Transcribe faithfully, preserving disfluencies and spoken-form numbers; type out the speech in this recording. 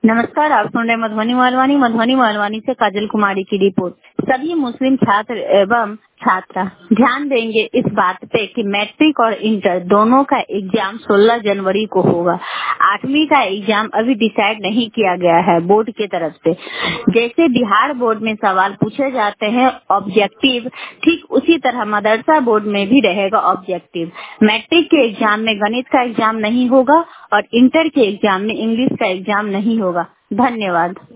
नमस्कार, आप सुन रहे मधुबनी मालवानी मधुबनी मालवानी से काजल कुमारी की रिपोर्ट। सभी मुस्लिम छात्र एवं छात्रा ध्यान देंगे इस बात पे कि मैट्रिक और इंटर दोनों का एग्जाम सोलह जनवरी को होगा। आठवीं का एग्जाम अभी डिसाइड नहीं किया गया है बोर्ड की तरफ से। जैसे बिहार बोर्ड में सवाल पूछे जाते हैं ऑब्जेक्टिव, ठीक उसी तरह मदरसा बोर्ड में भी रहेगा ऑब्जेक्टिव। मैट्रिक के एग्जाम में गणित का एग्जाम नहीं होगा और इंटर के एग्जाम में इंग्लिश का एग्जाम नहीं होगा। धन्यवाद।